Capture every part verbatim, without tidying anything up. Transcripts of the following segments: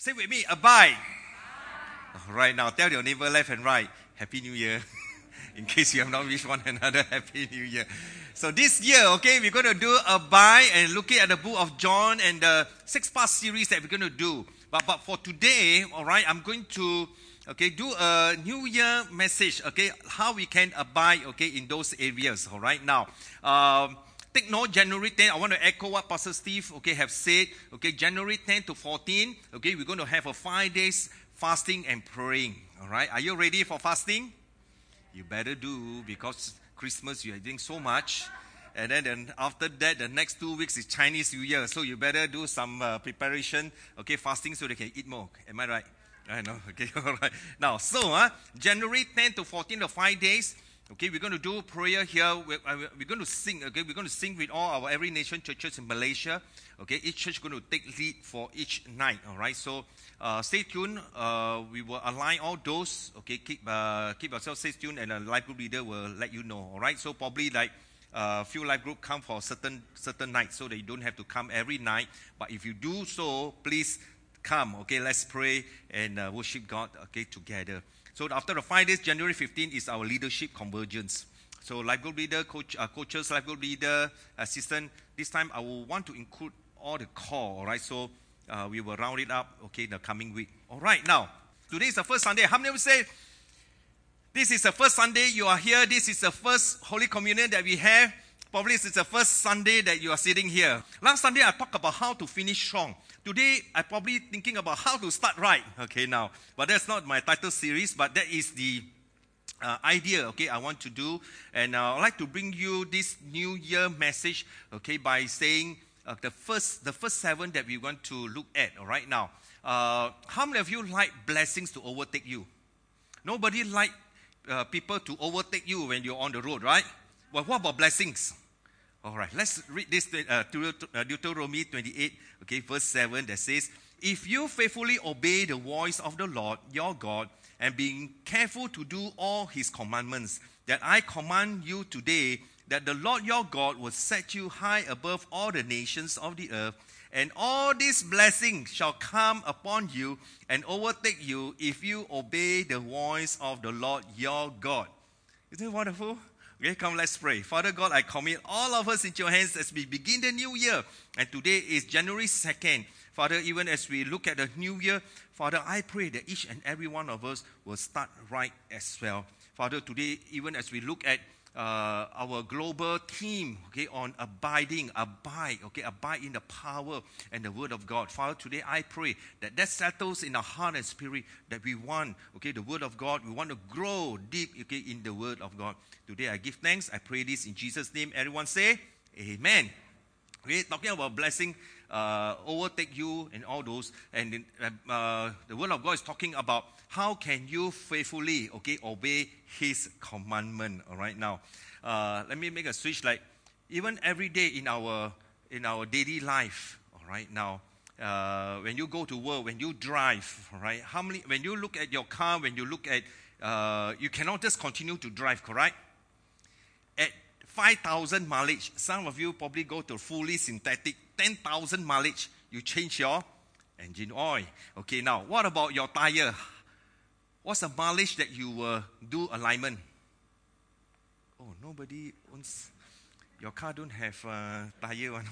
Say with me, abide. All right, now tell your neighbor left and right, Happy New Year. In case you have not wished one another, Happy New Year. So this year, okay, we're going to do abide and looking at the book of John and the six-part series that we're going to do. But, but for today, all right, I'm going to, okay, do a New Year message, okay, how we can abide, okay, in those areas, all right. Now, um, take note, January tenth, I want to echo what Pastor Steve, okay, have said, okay, January tenth to fourteenth, okay, we're going to have a five days fasting and praying, all right. Are you ready for fasting? You better do, because Christmas you are doing so much. And then, then after that, the next two weeks is Chinese New Year. So you better do some uh, preparation, okay, fasting so they can eat more. Am I right? I know, okay, all right. Now, so, uh, January tenth to fourteenth, the five days, okay, we're going to do prayer here. We're, uh, we're going to sing, okay, we're going to sing with all our Every Nation churches in Malaysia. Okay, each church is going to take lead for each night, all right? So, uh, stay tuned. Uh, we will align all those, okay, keep uh, keep yourself stay tuned, and a life group leader will let you know, all right? So, probably like a uh, few life group come for certain certain nights, so that you don't have to come every night. But if you do so, please come, okay? Let's pray and uh, worship God, okay, together. So, after the five days, January fifteenth is our leadership convergence. So, life group leader, coach, uh, coaches, life group leader, assistant. This time, I will want to include all the core, all right? So, uh, we will round it up, okay, the coming week. All right, now, today is the first Sunday. How many of you say, this is the first Sunday you are here, this is the first Holy Communion that we have? Probably this is the first Sunday that you are sitting here. Last Sunday, I talked about how to finish strong. Today, I'm probably thinking about how to start right, okay, now. But that's not my title series, but that is the uh, idea, okay, I want to do. And uh, I'd like to bring you this New Year message, okay, by saying, Uh, the first the first seven that we want to look at, all right, now. Uh, how many of you like blessings to overtake you? Nobody like uh, people to overtake you when you're on the road, right? Well, what about blessings? All right, let's read this, uh, Deuteronomy twenty-eight, okay, verse seven, that says, if you faithfully obey the voice of the Lord, your God, and being careful to do all his commandments, that I command you today, that the Lord your God will set you high above all the nations of the earth, and all these blessings shall come upon you and overtake you if you obey the voice of the Lord your God. Isn't it wonderful? Okay, come, let's pray. Father God, I commit all of us into your hands as we begin the new year. And today is January second. Father, even as we look at the new year, Father, I pray that each and every one of us will start right as well. Father, today, even as we look at Uh, our global theme, okay, on abiding, abide, okay, abide in the power and the word of God. Father, today I pray that that settles in our heart and spirit that we want, okay, the word of God. We want to grow deep, okay, in the word of God. Today I give thanks. I pray this in Jesus' name. Everyone say, Amen. Okay, talking about blessing, uh, overtake you and all those. And uh, the word of God is talking about how can you faithfully, okay, obey his commandment, all right, now. Uh, let me make a switch, like, even every day in our in our daily life, all right, now, uh, when you go to work, when you drive, all right, how many, when you look at your car, when you look at, uh, you cannot just continue to drive, correct? At five thousand mileage, some of you probably go to fully synthetic, ten thousand mileage, you change your engine oil. Okay, now, what about your tire? What's the mileage that you uh, do alignment? Oh, nobody owns. Your car don't have uh, tire one.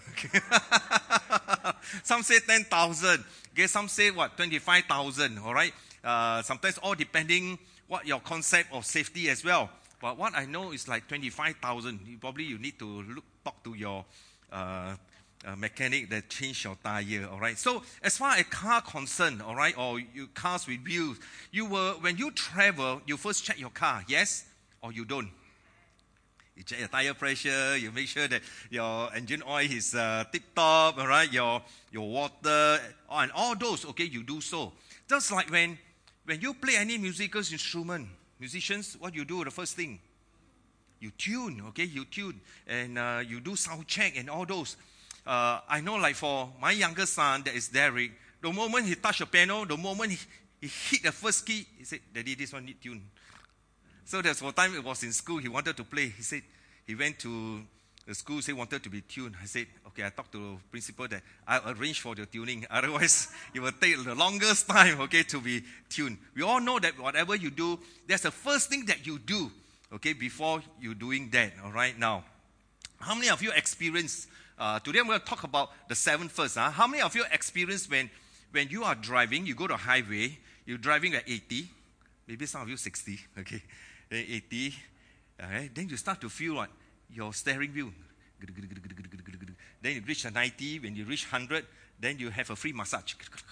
Some say ten thousand. Okay, some say what, twenty-five thousand. All right. Uh, sometimes all depending what your concept of safety as well. But what I know is like twenty-five thousand. You probably you need to look, talk to your Uh, Uh, mechanic that change your tire, all right? So, as far as car concerned, all right, or you, cars with wheels, you were, when you travel, you first check your car, yes? Or you don't? You check your tire pressure, you make sure that your engine oil is uh, tip-top, all right? Your, your water, and all those, okay, you do so. Just like when, when you play any musical instrument, musicians, what you do, the first thing? You tune, okay, you tune, and uh, you do sound check and all those. Uh, I know, like for my younger son, that is Derek, the moment he touched the piano, the moment he, he hit the first key, he said, Daddy, this one need tune. So there's one time it was in school, he wanted to play. He said, he went to the school say wanted to be tuned. I said, okay, I talked to the principal that I'll arrange for the tuning. Otherwise, it will take the longest time, okay, to be tuned. We all know that whatever you do, there's the first thing that you do, okay, before you doing that, all right, now. How many of you experience, uh, today I'm going to talk about the seven first. Huh? How many of you experience when, when you are driving, you go to a highway, you're driving at eighty, maybe some of you sixty, okay, eighty, okay, then you start to feel what? Your steering wheel. Then you reach a ninety, when you reach one hundred, then you have a free massage.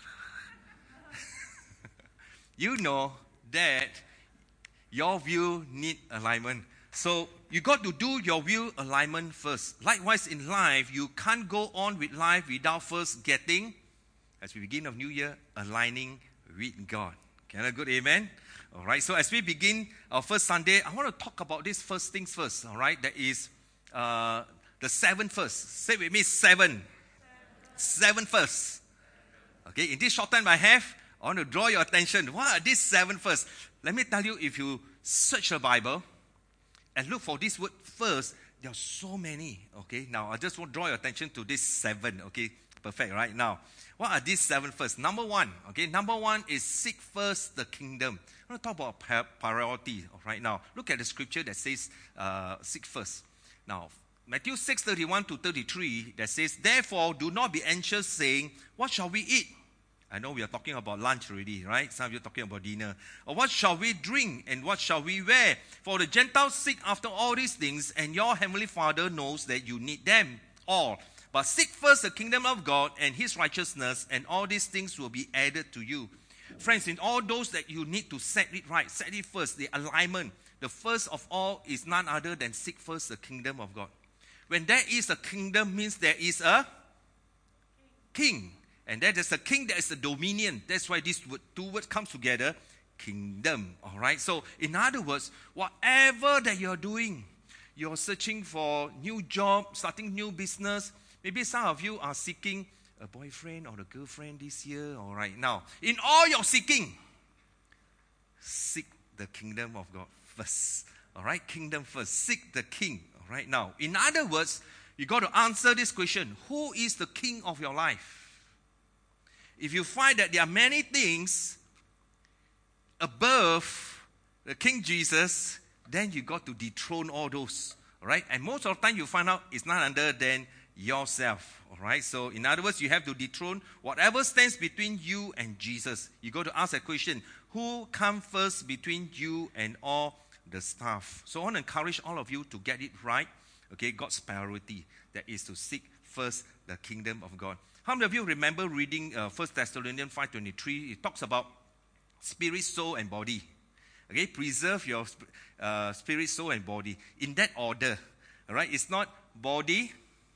You know that your wheel need alignment. So you got to do your wheel alignment first. Likewise in life, you can't go on with life without first getting, as we begin of New Year, aligning with God. Can I good amen? All right, so as we begin our first Sunday, I want to talk about this first things first, all right? That is uh, the seven first. Say with me, seven. Seven first. Okay, in this short time I have, I want to draw your attention. What are these seven first? Let me tell you, if you search the Bible and look for this word first, there are so many, okay? Now, I just want to draw your attention to this seven, okay? Perfect, right? Now, what are these seven first? Number one, okay? Number one is seek first the kingdom. I want to talk about priority right now. Look at the scripture that says uh, seek first. Now, Matthew six, thirty-one to thirty-three, that says, therefore, do not be anxious, saying, what shall we eat? I know we are talking about lunch already, right? Some of you are talking about dinner. Or what shall we drink, and what shall we wear? For the Gentiles seek after all these things, and your heavenly Father knows that you need them all. But seek first the kingdom of God and his righteousness, and all these things will be added to you. Friends, in all those that you need to set it right, set it first, the alignment. The first of all is none other than seek first the kingdom of God. When there is a kingdom, means there is a king. And there is a king, there is a dominion. That's why these two words come together, kingdom. All right? So, in other words, whatever that you're doing, you're searching for new job, starting new business. Maybe some of you are seeking a boyfriend or a girlfriend this year. All right, now, in all your seeking, seek the kingdom of God first. All right, kingdom first. Seek the king. All right, now, in other words, you got to answer this question. Who is the king of your life? If you find that there are many things above the King Jesus, then you got to dethrone all those. All right, and most of the time you find out it's none other than yourself. All right, so in other words, you have to dethrone whatever stands between you and Jesus. You got to ask a question: who comes first between you and all the stuff? So I want to encourage all of you to get it right. Okay, God's priority, that is to seek first the kingdom of God. How many of you remember reading uh, First Thessalonians five twenty-three? It talks about spirit, soul, and body. Okay, preserve your uh, spirit, soul, and body in that order. All right, it's not body,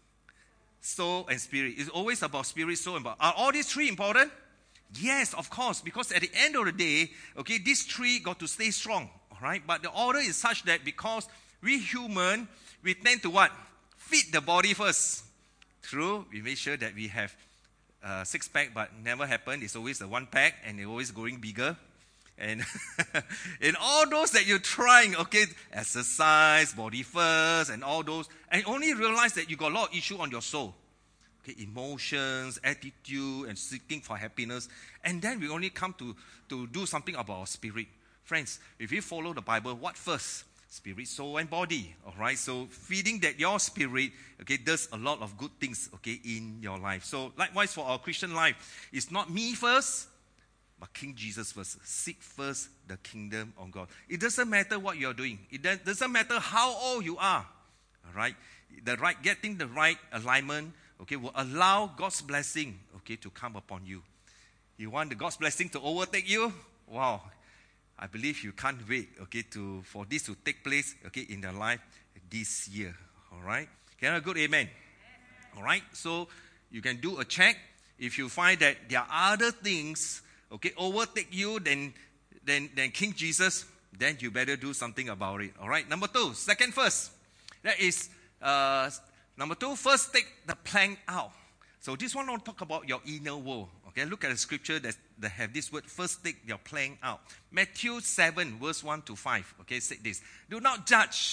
soul, and spirit. It's always about spirit, soul, and body. Are all these three important? Yes, of course, because at the end of the day, okay, these three got to stay strong. All right, but the order is such that because we human, we tend to what? Feed the body first. True, we make sure that we have uh, six pack, but never happen. It's always a one pack, and it's always growing bigger. And in all those that you're trying, okay, exercise, body first, and all those, and only realize that you got a lot of issue on your soul. Okay, emotions, attitude, and seeking for happiness. And then we only come to, to do something about our spirit. Friends, if you follow the Bible, what first? Spirit, soul, and body. All right, so feeding that your spirit, okay, does a lot of good things, okay, in your life. So likewise for our Christian life, it's not me first, but King Jesus first. Seek first the kingdom of God. It doesn't matter what you're doing. It doesn't matter how old you are. All right, the right, getting the right alignment, okay, will allow God's blessing, okay, to come upon you. You want the God's blessing to overtake you? Wow. I believe you can't wait, okay, to for this to take place, okay, in your life this year. All right? Can I good amen? All right? So you can do a check. If you find that there are other things, okay, overtake you than, than, than King Jesus, then you better do something about it. All right? Number two, second first. That is, uh, number two, first take the plank out. So this one I want to talk about your inner world. Okay, look at the scripture that, that have this word, first take your plank out. Matthew seven, verse one to five. Okay, say this. Do not judge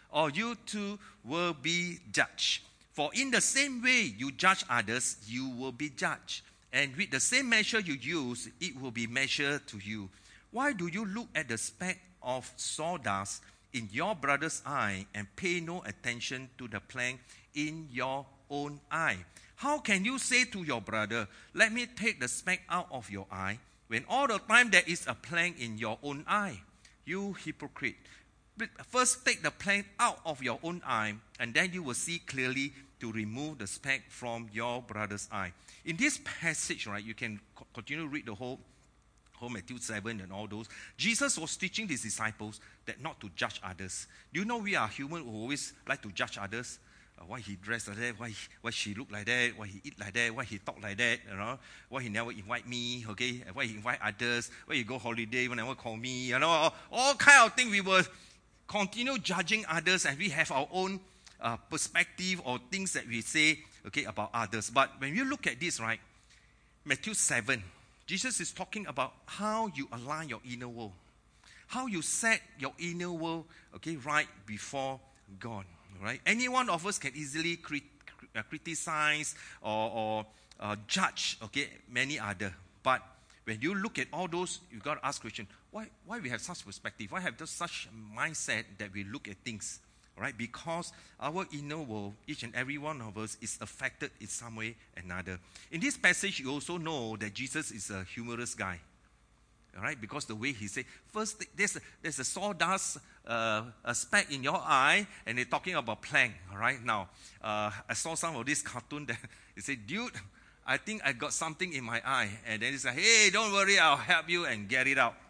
or you too will be judged. For in the same way you judge others, you will be judged. And with the same measure you use, it will be measured to you. Why do you look at the speck of sawdust in your brother's eye and pay no attention to the plank in your own eye? How can you say to your brother, let me take the speck out of your eye, when all the time there is a plank in your own eye? You hypocrite. First take the plank out of your own eye, and then you will see clearly to remove the speck from your brother's eye. In this passage, right, you can continue to read the whole whole Matthew seven and all those. Jesus was teaching his disciples that not to judge others. Do you know we are human who always like to judge others? Uh, why he dressed like that, why, he, why she look like that, why he eat like that, why he talk like that, you know, why he never invite me, okay, why he invite others, why he go holiday, why never call me, you know, all, all kind of things. We will continue judging others, and we have our own uh, perspective or things that we say, okay, about others. But when you look at this, right, Matthew seven, Jesus is talking about how you align your inner world, how you set your inner world, okay, right before God, right? Any one of us can easily crit- uh, criticize or, or uh, judge, okay, many other. But when you look at all those, you've got to ask question, why, why we have such perspective? Why have this, such mindset that we look at things, right? Because our inner world, each and every one of us, is affected in some way or another. In this passage, you also know that Jesus is a humorous guy, all right? Because the way he said, first, there's a, there's a sawdust, uh, a speck in your eye, and they're talking about plank, all right? Now, uh, I saw some of this cartoon that he said, dude, I think I got something in my eye. And then he said, hey, don't worry, I'll help you and get it out.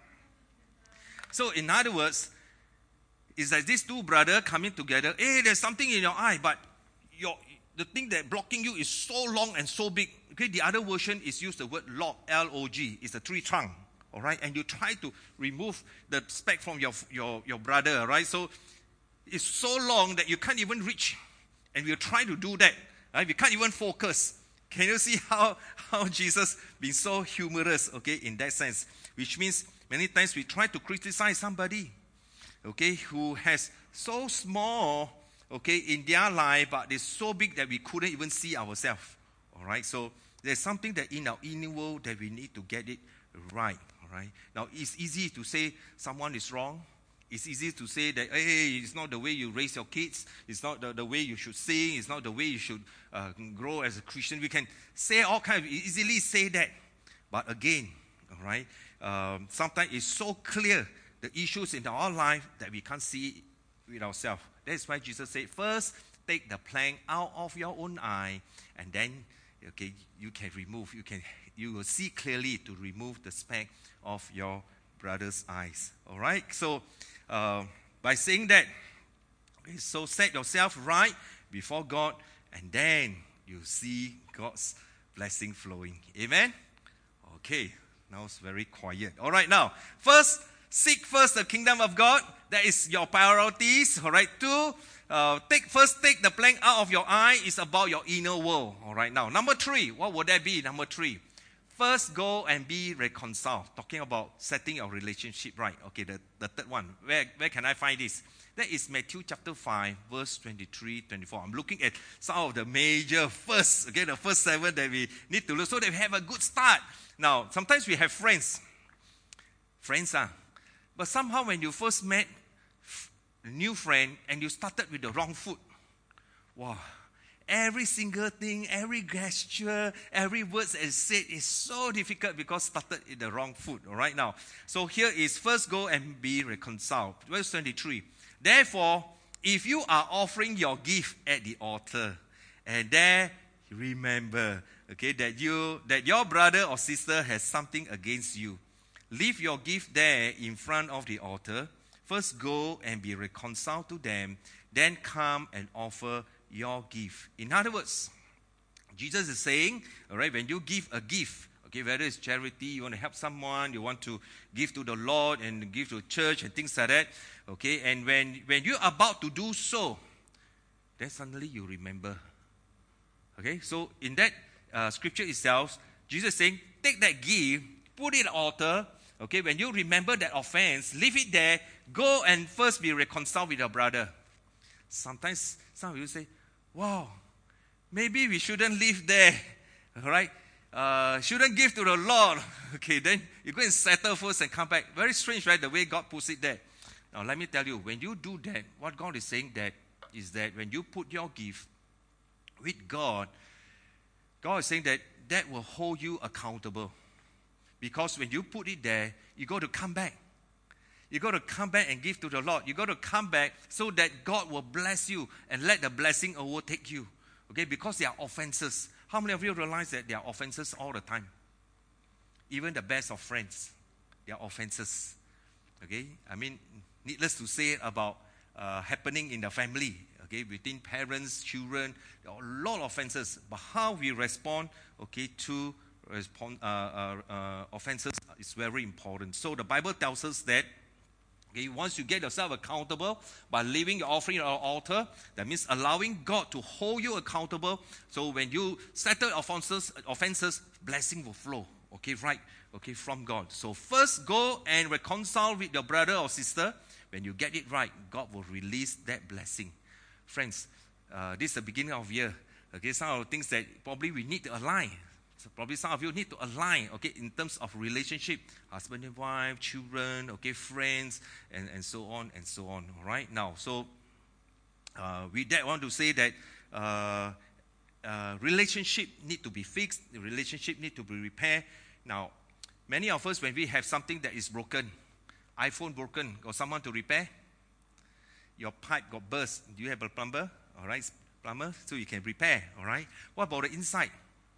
So in other words, it's like these two brothers coming together. Hey, there's something in your eye, but your the thing that blocking you is so long and so big. Okay, the other version is used the word log, L O G. It's a tree trunk, all right? And you try to remove the speck from your, your, your brother, all right? So it's so long that you can't even reach. And we're trying to do that, right? We can't even focus. Can you see how, how Jesus being so humorous, okay, in that sense? Which means many times we try to criticize somebody, okay, who has so small, okay, in their life, but it's so big that we couldn't even see ourselves, all right? So there's something that in our inner world that we need to get it right, all right? Now, it's easy to say someone is wrong. It's easy to say that, hey, it's not the way you raise your kids. It's not the, the way you should sing. It's not the way you should uh, grow as a Christian. We can say all kinds of, easily say that. But again, all right, um, sometimes it's so clear, the issues in our life, that we can't see with ourselves. That's why Jesus said, first, take the plank out of your own eye, and then, okay, you can remove, you can, you will see clearly to remove the speck of your brother's eyes. All right? So, uh, by saying that, okay, so set yourself right before God, and then you see God's blessing flowing. Amen? Okay, now it's very quiet. All right, now, first, seek first the kingdom of God. That is your priorities. All right, two, uh, take first take the plank out of your eye. It's about your inner world. All right, now, number three, what would that be? Number three, first go and be reconciled. Talking about setting your relationship right. Okay, the, the third one. Where, where can I find this? That is Matthew chapter five, verse twenty-three, twenty-four. I'm looking at some of the major first, okay, the first seven that we need to look so that we have a good start. Now, sometimes we have friends. Friends, ah. But somehow when you first met a new friend and you started with the wrong foot, wow. Every single thing, every gesture, every word that is said is so difficult because started in the wrong foot. All right, now. So here is first go and be reconciled. Verse twenty-three. Therefore, if you are offering your gift at the altar, and there remember, okay, that you that your brother or sister has something against you, leave your gift there in front of the altar. First go and be reconciled to them, then come and offer your gift. In other words, Jesus is saying, all right, when you give a gift, okay, whether it's charity, you want to help someone, you want to give to the Lord and give to a church and things like that, okay, and when, when you're about to do so, then suddenly you remember. Okay, so in that uh, scripture itself, Jesus is saying, take that gift, put it at the altar, okay, when you remember that offense, leave it there, go and first be reconciled with your brother. Sometimes some of you say, wow, maybe we shouldn't live there, all right? Uh, shouldn't give to the Lord. Okay, then you go and settle first and come back. Very strange, right, the way God puts it there. Now, let me tell you, when you do that, what God is saying that is that when you put your gift with God, God is saying that that will hold you accountable. Because when you put it there, you got to come back. You got to come back and give to the Lord. You got to come back so that God will bless you and let the blessing overtake you. Okay, because they are offenses. How many of you realize that they are offenses all the time? Even the best of friends, they are offenses. Okay, I mean, needless to say about uh, happening in the family. Okay, between parents, children, there are a lot of offenses. But how we respond, okay, to respond uh, uh, uh, offenses is very important. So the Bible tells us that, okay, once you get yourself accountable by leaving your offering on the altar, that means allowing God to hold you accountable. So when you settle offenses, offenses, blessing will flow. Okay, right? Okay, from God. So first go and reconcile with your brother or sister. When you get it right, God will release that blessing. Friends, uh, this is the beginning of the year. Okay, some of the things that probably we need to align. So probably some of you need to align, okay, in terms of relationship, husband and wife, children, okay, friends, and, and so on and so on. All right, now, so uh, with that, I want to say that uh, uh, relationship need to be fixed. The relationship need to be repaired. Now, many of us, when we have something that is broken, iPhone broken, got someone to repair? Your pipe got burst. Do you have a plumber? All right, plumber, so you can repair. All right. What about the inside?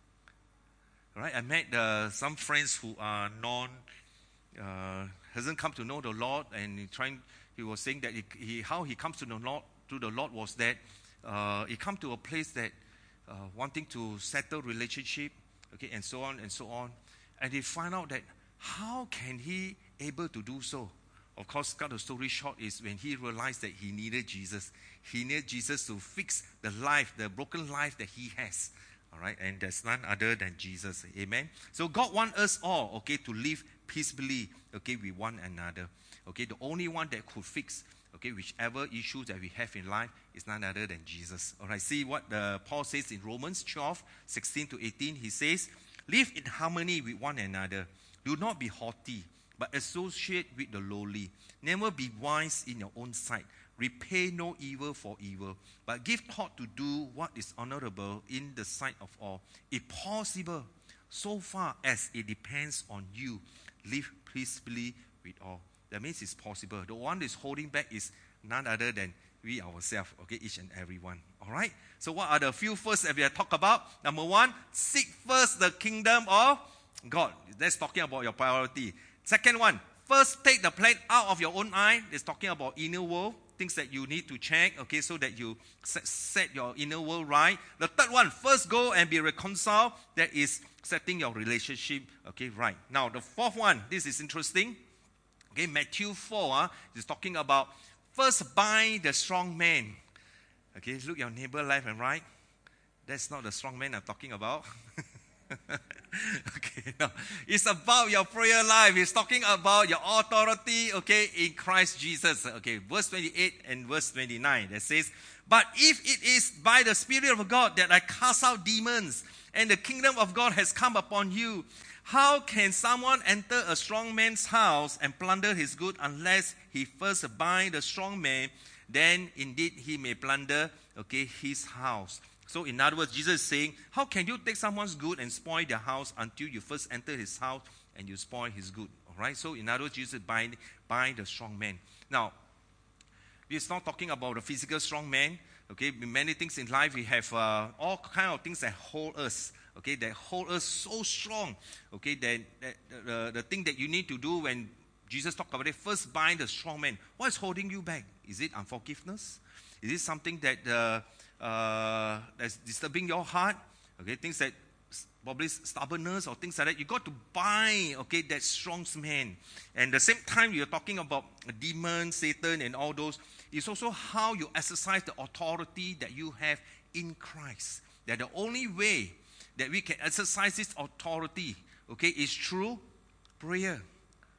All right. I met uh, some friends who are non, uh, hasn't come to know the Lord, and he trying. He was saying that he, he how he comes to the Lord to the Lord was that uh, he come to a place that uh, wanting to settle relationship, okay, and so on and so on, and he find out that how can he able to do so? Of course, cut the story short is when he realized that he needed Jesus. He needed Jesus to fix the life, the broken life that he has. All right, and there's none other than Jesus. Amen. So God wants us all, okay, to live peacefully, okay, with one another. Okay, the only one that could fix, okay, whichever issues that we have in life is none other than Jesus. All right, see what the, Paul says in Romans twelve, sixteen to eighteen. He says, live in harmony with one another. Do not be haughty, but associate with the lowly. Never be wise in your own sight. Repay no evil for evil, but give thought to do what is honorable in the sight of all. If possible, so far as it depends on you, live peacefully with all. That means it's possible. The one that is holding back is none other than we ourselves, okay, each and every one. All right? So what are the few first that we have talked about? Number one, seek first the kingdom of God. That's talking about your priority. Second one, first take the plank out of your own eye. It's talking about inner world, things that you need to check, okay, so that you set, set your inner world right. The third one, first go and be reconciled. That is setting your relationship, okay, right. Now, the fourth one, this is interesting. Okay, Matthew four uh, is talking about first bind the strong man. Okay, look your neighbor left and right. That's not the strong man I'm talking about. Okay, no. It's about your prayer life. It's talking about your authority, okay, in Christ Jesus. Okay, verse twenty-eight and verse twenty-nine that says, but if it is by the Spirit of God that I cast out demons, and the kingdom of God has come upon you, how can someone enter a strong man's house and plunder his good unless he first bind the strong man? Then indeed he may plunder, okay, his house. So in other words, Jesus is saying, how can you take someone's good and spoil their house until you first enter his house and you spoil his good? All right. So in other words, Jesus bind bind the strong man. Now, it's not talking about a physical strong man. Okay, many things in life we have uh, all kind of things that hold us. Okay, that hold us so strong. Okay, that, that uh, the thing that you need to do when Jesus talked about it, first bind the strong man. What is holding you back? Is it unforgiveness? Is it something that uh, uh, that's disturbing your heart? Okay, things that probably stubbornness or things like that. You got to bind, okay, that strong man. And at the same time, you're talking about demons, Satan, and all those. It's also how you exercise the authority that you have in Christ. That the only way that we can exercise this authority, okay, is through prayer.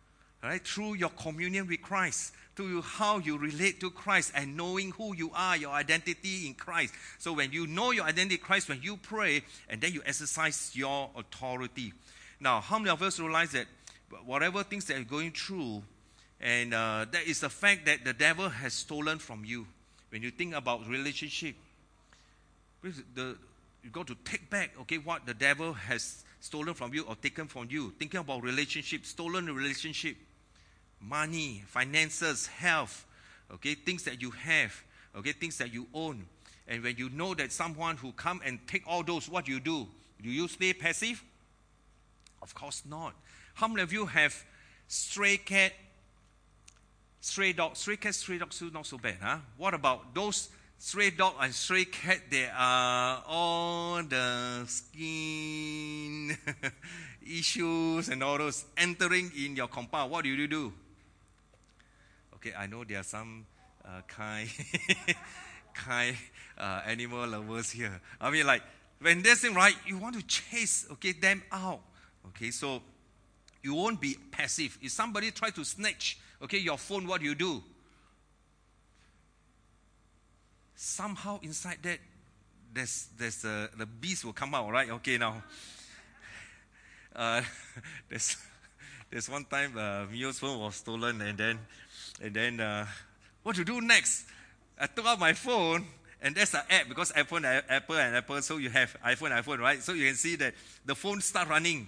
right? Through your communion with Christ, through how you relate to Christ and knowing who you are, your identity in Christ. So when you know your identity in Christ, when you pray, and then you exercise your authority. Now, how many of us realize that whatever things that you're going through, and uh, that is the fact that the devil has stolen from you. When you think about relationship, the, you got to take back, okay, what the devil has stolen from you or taken from you. Thinking about relationship, stolen relationship, money, finances, health, okay, things that you have, okay, things that you own. And when you know that someone who come and take all those, what do you do? Do you stay passive? Of course not. How many of you have stray cat, stray dog? Stray cat, stray dog, still not so bad, huh? What about those stray dog and stray cat? They are all the skin issues and all those entering in your compound. What do you do? Okay, I know there are some uh, kind, kind uh, animal lovers here. I mean, like, when they're saying, right, you want to chase, okay, them out. Okay, so you won't be passive. If somebody try to snatch, okay, your phone, what do you do? Somehow inside that, there's, there's uh, the beast will come out, right? Okay, now, uh, there's, there's one time uh, Mio's phone was stolen, and then, and then uh, what to do next? I took out my phone, and there's an app, because iPhone, Apple, and Apple, so you have iPhone, iPhone, right? So you can see that the phone start running.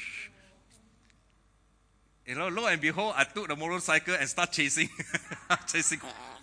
You know, lo and behold, I took the motorcycle and start chasing. chasing.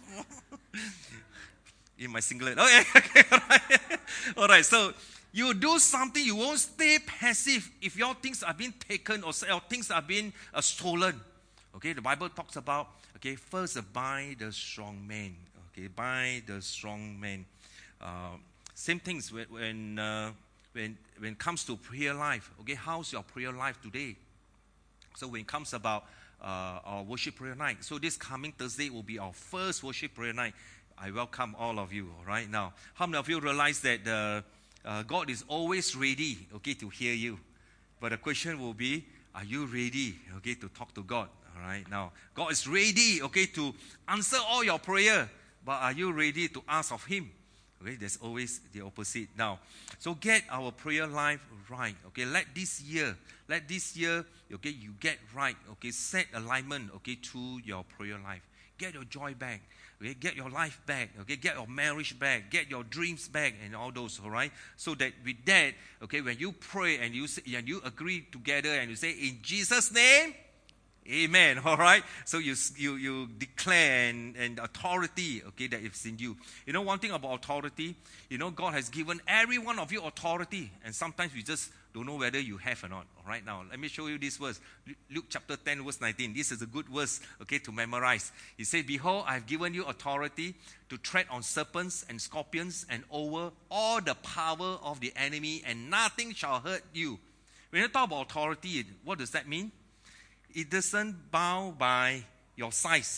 In my singlet. Okay, okay, all right. All right, so you do something, you won't stay passive if your things are being taken or your things are being uh, stolen. Okay, the Bible talks about, okay, first uh, buy the strong man. Okay, buy the strong man. Uh, same things when when, uh, when when it comes to prayer life. Okay, how's your prayer life today? So when it comes about uh, our worship prayer night, so this coming Thursday will be our first worship prayer night. I welcome all of you, all right? Now, how many of you realize that uh, uh, God is always ready, okay, to hear you? But the question will be, are you ready, okay, to talk to God, all right? Now, God is ready, okay, to answer all your prayer, but are you ready to ask of Him? Okay, there's always the opposite. Now, so get our prayer life right. Okay, let this year, let this year, okay, you get right. Okay, set alignment, okay, to your prayer life. Get your joy back. Okay, get your life back. Okay, get your marriage back. Get your dreams back, and all those. All right. So that with that, okay, when you pray and you say, and you agree together and you say, in Jesus' name. Amen. All right. So you you you declare and, and authority, okay, that is in you. You know one thing about authority, you know God has given every one of you authority, and sometimes we just don't know whether you have or not. All right. Now let me show you this verse, Luke chapter ten, verse nineteen. This is a good verse, okay, to memorize. He said, "Behold, I have given you authority to tread on serpents and scorpions and over all the power of the enemy, and nothing shall hurt you." When you talk about authority, what does that mean? It doesn't bound by your size.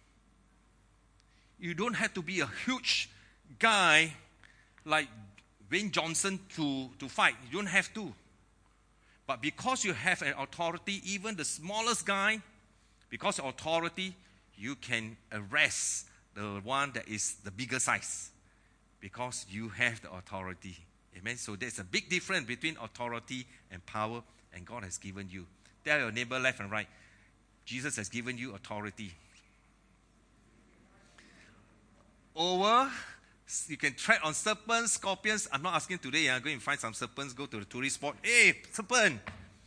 You don't have to be a huge guy like Wayne Johnson to, to fight. You don't have to. But because you have an authority, even the smallest guy, because of authority, you can arrest the one that is the bigger size. Because you have the authority. Amen. So there's a big difference between authority and power, and God has given you. Tell your neighbor left and right, Jesus has given you authority. Over, you can tread on serpents, scorpions. I'm not asking today, I'm going to find some serpents, go to the tourist spot. Hey, serpent!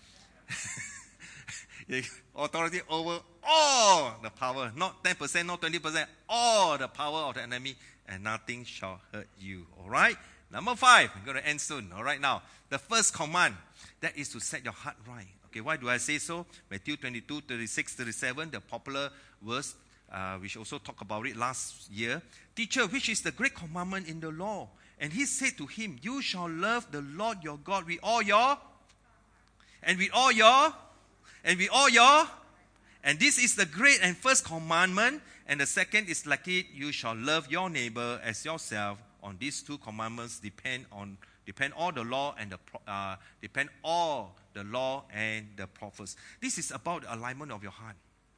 Authority over all the power, not ten percent, not twenty percent, all the power of the enemy, and nothing shall hurt you. All right? Number five, I'm going to end soon. All right, now, the first command, that is to set your heart right. Okay, why do I say so? Matthew twenty-two, thirty-six, thirty-seven, the popular verse, uh, which also talked about it last year. Teacher, which is the great commandment in the law? And he said to him, you shall love the Lord your God with all your, and with all your, and with all your, and this is the great and first commandment. And the second is like it, you shall love your neighbor as yourself. On these two commandments depend on depend all the law and the uh, depend all the law and the prophets. This is about the alignment of your heart.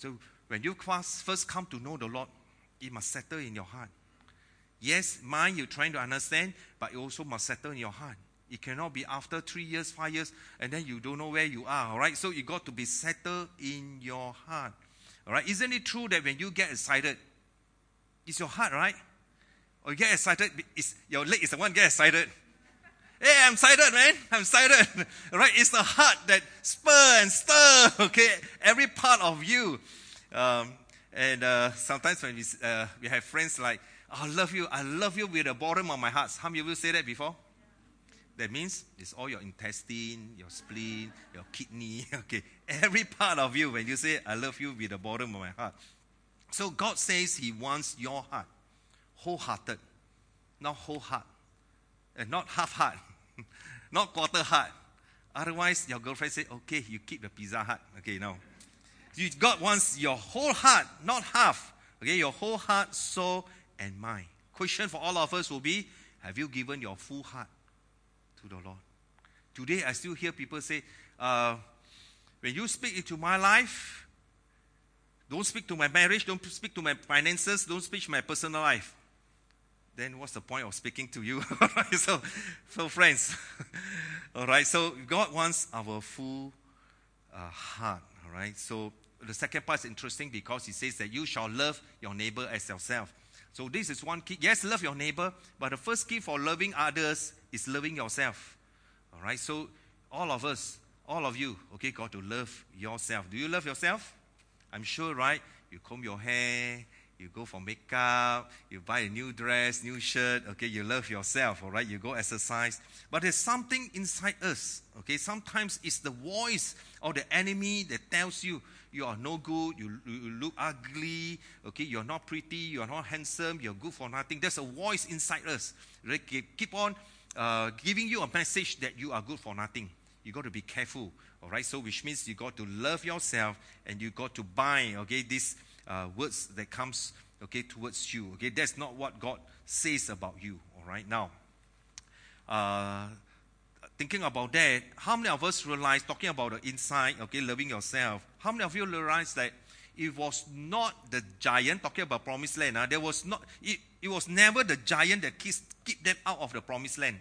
So when you first come to know the Lord, it must settle in your heart. Yes, mind you're trying to understand, but it also must settle in your heart. It cannot be after three years, five years, and then you don't know where you are, all right? So you got to be settled in your heart, all right? Isn't it true that when you get excited, it's your heart, right? Or you get excited, it's, your leg is the one get excited. Hey, I'm excited, man. I'm excited. All right? It's the heart that spur and stir, okay, every part of you. Um, and uh, sometimes when we, uh, we have friends like, I love you, I love you with the bottom of my heart. How many of you say that before? That means it's all your intestine, your spleen, your kidney, okay. Every part of you when you say, I love you with the bottom of my heart. So God says He wants your heart, wholehearted, not whole heart, and not half heart, not quarter heart. Otherwise, your girlfriend say, okay, you keep the Pizza Hut. Okay, no. God wants your whole heart, not half. Okay, your whole heart, soul, and mind. Question for all of us will be, have you given your full heart to the Lord? Today, I still hear people say, uh, when you speak into my life, don't speak to my marriage, don't speak to my finances, don't speak to my personal life. Then what's the point of speaking to you? so, so friends, all right, so God wants our full uh, heart, all right? So the second part is interesting because He says that you shall love your neighbor as yourself. So this is one key. Yes, love your neighbor, but the first key for loving others is loving yourself, all right? So all of us, all of you, okay, got to love yourself. Do you love yourself? I'm sure, right? You comb your hair, you go for makeup, you buy a new dress, new shirt, okay, you love yourself, all right, you go exercise. But there's something inside us, okay, sometimes it's the voice of the enemy that tells you, you are no good, you, you look ugly, okay, you're not pretty, you're not handsome, you're good for nothing. There's a voice inside us, right? Keep on uh, giving you a message that you are good for nothing. You got to be careful, all right, so which means you got to love yourself and you got to bind, okay, these Uh, words that comes, okay, towards you. Okay, that's not what God says about you. All right, now, uh, thinking about that, how many of us realize, talking about the inside, okay, loving yourself, how many of you realize that it was not the giant, talking about promised land, uh, there was not, it, it was never the giant that keeps, keep them out of the promised land.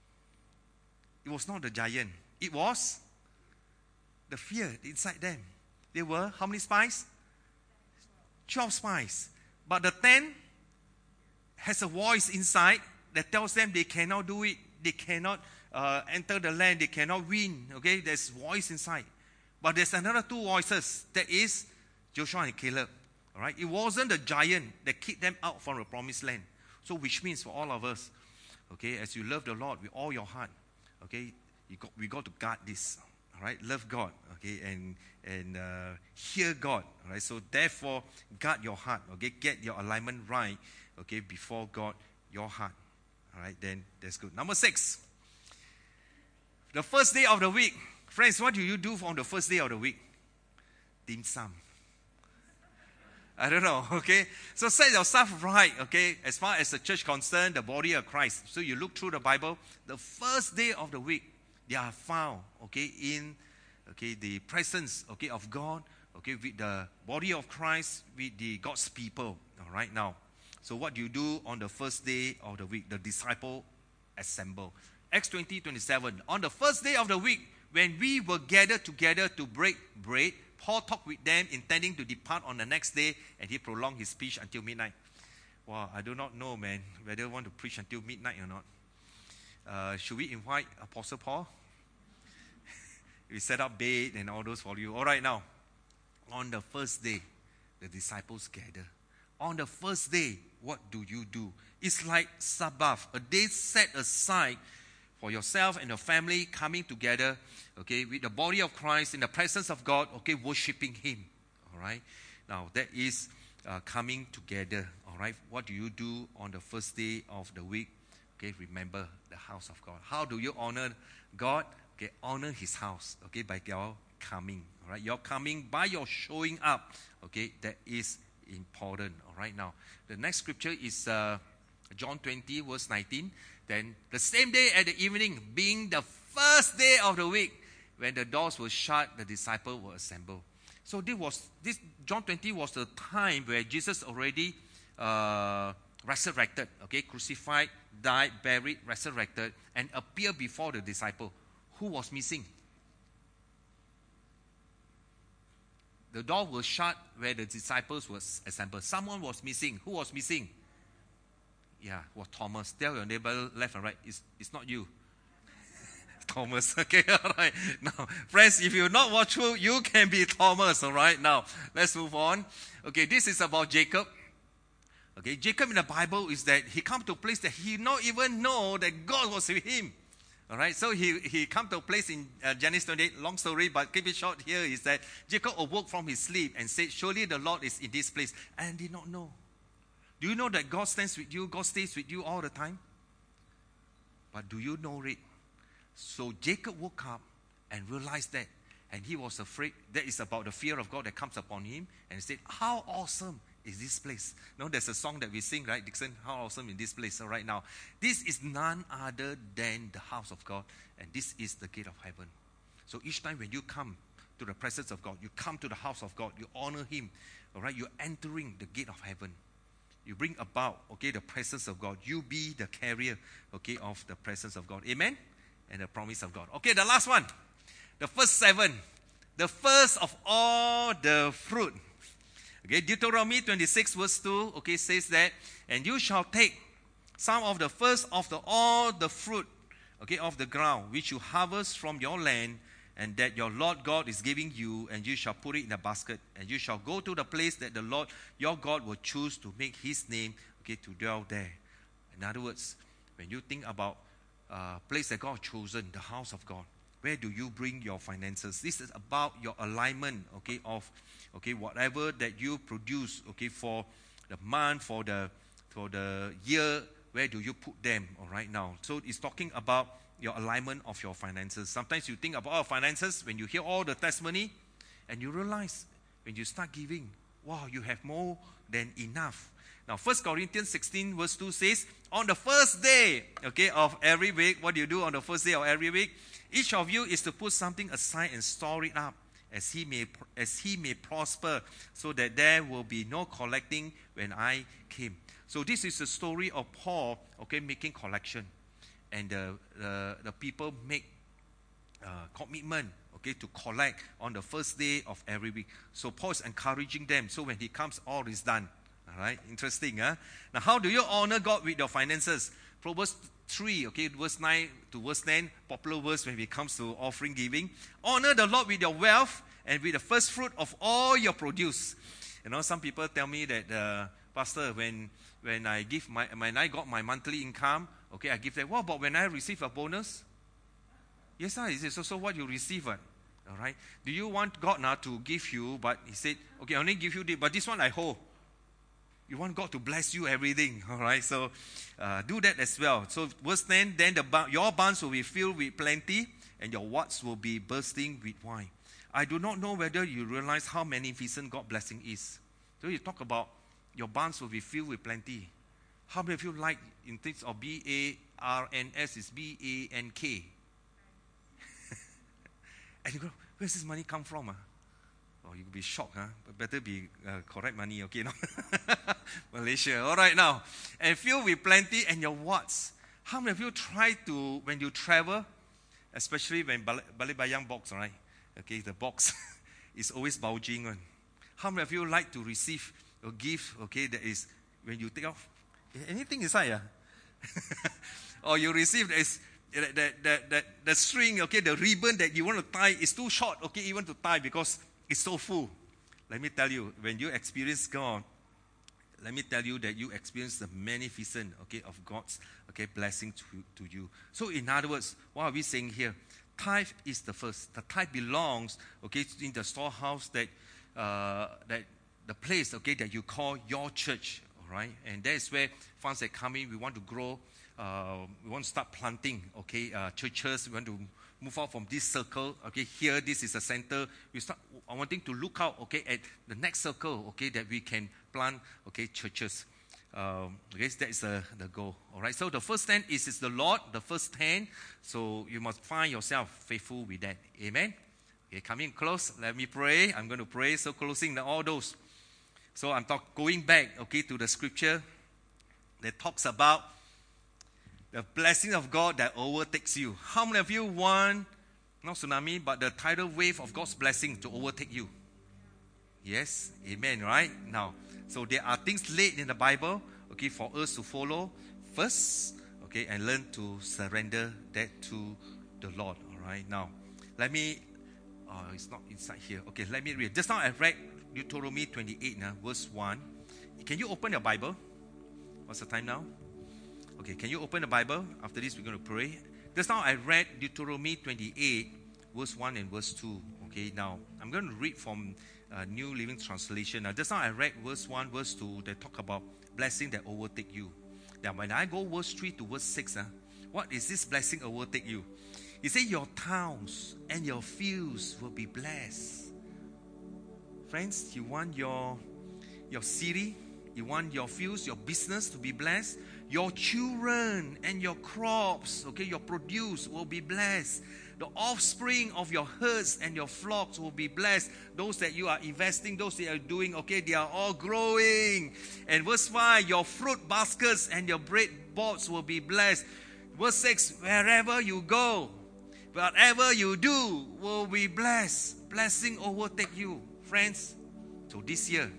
It was not the giant. It was the fear inside them. There were, how many spies? twelve spies. But the ten has a voice inside that tells them they cannot do it. They cannot uh, enter the land. They cannot win. Okay, there's voice inside. But there's another two voices. That is Joshua and Caleb. All right, it wasn't the giant that kicked them out from the promised land. So which means for all of us, okay, as you love the Lord with all your heart, okay, you got, we got to guard this. All right, love God, okay, and and uh, hear God. All right, so therefore, guard your heart. Okay, get your alignment right. Okay, before God, your heart. All right, then that's good. Number six, the first day of the week, friends. What do you do on the first day of the week? Dim sum. I don't know. Okay, so set yourself right. Okay, as far as the church concerned, the body of Christ. So you look through the Bible. The first day of the week, they are found, okay, in, okay, the presence, okay, of God, okay, with the body of Christ, with the God's people, all right, now. So what do you do on the first day of the week? The disciple assemble. Acts twenty, twenty-seven. On the first day of the week, when we were gathered together to break bread, Paul talked with them, intending to depart on the next day, and he prolonged his speech until midnight. Wow, I do not know, man, whether I want to preach until midnight or not. Uh, should we invite Apostle Paul? We set up bed and all those for you. All right, now, on the first day, the disciples gather. On the first day, what do you do? It's like Sabbath, a day set aside for yourself and your family coming together, okay, with the body of Christ in the presence of God, okay, worshiping Him. All right, now that is uh, coming together. All right, what do you do on the first day of the week? Okay, remember the house of God. How do you honor God? Okay, honor His house. Okay, by your coming. All right, your coming by your showing up. Okay, that is important. All right, now the next scripture is uh, John twenty, verse nineteen. Then the same day at the evening, being the first day of the week, when the doors were shut, the disciples were assembled. So this was this John twenty was the time where Jesus already uh, resurrected, okay, crucified, died, buried, resurrected, and appeared before the disciple. Who was missing? The door was shut where the disciples were assembled. Someone was missing. Who was missing? Yeah, was Thomas. Tell your neighbor left and right. It's, it's not you. Thomas. Okay, all right. Now, friends, if you're not watchful, you can be Thomas. All right. Now, let's move on. Okay, this is about Jacob. Okay, Jacob in the Bible is that he come to a place that he not even know that God was with him. All right, so he, he come to a place in uh, Genesis twenty-eight, long story, but keep it short here is that Jacob awoke from his sleep and said, surely the Lord is in this place, and did not know. Do you know that God stands with you, God stays with you all the time? But do you know it? So Jacob woke up and realized that, and he was afraid. That is about the fear of God that comes upon him, and he said, how awesome is this place? No, there's a song that we sing, right, Dixon? How awesome in this place. So right now, this is none other than the house of God, and this is the gate of heaven. So each time when you come to the presence of God, you come to the house of God, you honor Him, all right? You're entering the gate of heaven. You bring about, okay, the presence of God. You be the carrier, okay, of the presence of God. Amen? And the promise of God. Okay, the last one. The first seven. The first of all the fruit. Okay, Deuteronomy twenty-six verse two, okay, says that, and you shall take some of the first of the all the fruit, okay, of the ground, which you harvest from your land, and that your Lord God is giving you, and you shall put it in a basket, and you shall go to the place that the Lord your God will choose to make His name, okay, to dwell there. In other words, when you think about a uh, place that God has chosen, the house of God, where do you bring your finances? This is about your alignment, okay, of, okay, whatever that you produce, okay, for the month, for the, for the year, where do you put them, all right, now? So it's talking about your alignment of your finances. Sometimes you think about our finances when you hear all the testimony, and you realize when you start giving, wow, you have more than enough. Now, First Corinthians sixteen verse two says, on the first day, okay, of every week, what do you do on the first day of every week? Each of you is to put something aside and store it up, as he may as he may prosper, so that there will be no collecting when I came. So this is the story of Paul, okay, making collection. And the, the, the people make uh, commitment, okay, to collect on the first day of every week. So Paul is encouraging them. So when he comes, all is done. All right, interesting, huh? Now, how do you honor God with your finances? Proverbs three, okay, verse nine to verse ten, popular verse when it comes to offering giving. Honor the Lord with your wealth and with the first fruit of all your produce. You know, some people tell me that, uh, Pastor, when when I give my when I got my monthly income, okay, I give that. What about when I receive a bonus? Yes, sir. Is it also what you receive? Right? All right. Do you want God now to give you? But He said, okay, I only give you this, but this one I hold. You want God to bless you everything, all right? So uh, do that as well. So verse ten, then the bar- your barns will be filled with plenty, and your vats will be bursting with wine. I do not know whether you realize how magnificent God's blessing is. So you talk about your barns will be filled with plenty. How many of you like, in terms of B A R N S, is B A N K? And you go, where's this money come from? Huh? Oh, you'll be shocked, huh? But better be uh, correct money, okay? No? Malaysia. All right, now. And filled with plenty, and your wats. How many of you try to, when you travel, especially when Balik Bayang box, all right? Okay, the box is always bulging one. How many of you like to receive a gift, okay, that is, when you take off, anything inside, yeah? Or you receive is that, that, that, that, the string, okay, the ribbon that you want to tie is too short, okay, even to tie because it's so full. Let me tell you, when you experience God, let me tell you that you experience the magnificence, okay, of God's, okay, blessing to, to you. So in other words, what are we saying here? Tithe is the first. The tithe belongs, okay, in the storehouse that, uh, that the place, okay, that you call your church, all right? And that is where funds are coming. We want to grow. Uh, we want to start planting, okay, uh, churches. We want to move out from this circle, okay, here, this is a center. We start wanting to look out, okay, at the next circle, okay, that we can plant, okay, churches. Um, okay, that is the, the goal, all right. So the first ten is, is the Lord, the first ten. So you must find yourself faithful with that, amen? Okay, come in close. Let me pray. I'm going to pray. So closing the, all those. So I'm talk, going back, okay, to the scripture that talks about the blessing of God that overtakes you. How many of you want, not tsunami, but the tidal wave of God's blessing to overtake you? Yes, amen, right? Now, so there are things laid in the Bible, okay, for us to follow first, okay, and learn to surrender that to the Lord, all right? Now, let me, oh, it's not inside here. Okay, let me read. Just now I read Deuteronomy twenty-eight, uh, verse one. Can you open your Bible? What's the time now? Okay, can you open the Bible? After this, we're going to pray. Just now I read Deuteronomy twenty-eight, verse one and verse two. Okay, now I'm going to read from uh, New Living Translation. Now, just now I read verse one, verse two, that talk about blessing that overtake you. Now, when I go verse three to verse six, uh, what is this blessing overtake you? He said, your towns and your fields will be blessed. Friends, you want your, your city, you want your fields, your business to be blessed. Your children and your crops, okay, your produce will be blessed. The offspring of your herds and your flocks will be blessed. Those that you are investing, those that you are doing, okay, they are all growing. And verse five, your fruit baskets and your bread boards will be blessed. Verse six, wherever you go, whatever you do will be blessed. Blessing overtake you, friends. So this year,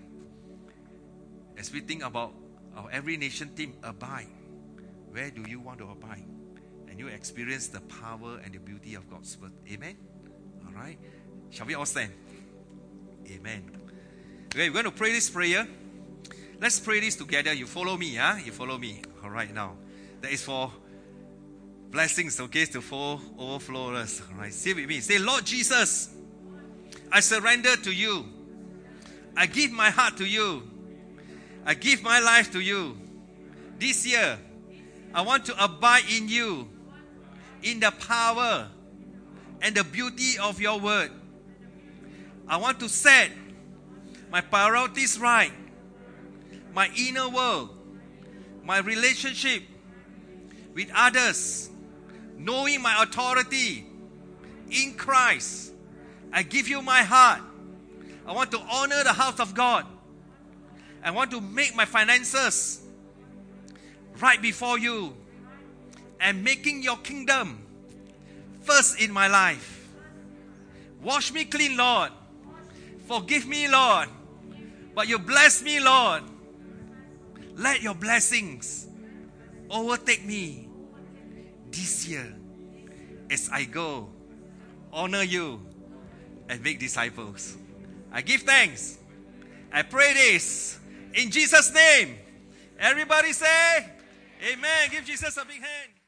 as we think about our Every Nation team, abide. Where do you want to abide? And you experience the power and the beauty of God's word. Amen? All right. Shall we all stand? Amen. Okay, we're going to pray this prayer. Let's pray this together. You follow me, huh? You follow me. All right, now. That is for blessings, okay, to fall, overflow us. All right, say with me. Say, Lord Jesus, I surrender to you. I give my heart to you. I give my life to you. This year, I want to abide in you, in the power and the beauty of your word. I want to set my priorities right, my inner world, my relationship with others, knowing my authority in Christ. I give you my heart. I want to honor the house of God. I want to make my finances right before you and making your kingdom first in my life. Wash me clean, Lord. Forgive me, Lord. But you bless me, Lord. Let your blessings overtake me this year as I go, honor you, and make disciples. I give thanks. I pray this in Jesus' name. Everybody say, amen. Give Jesus a big hand.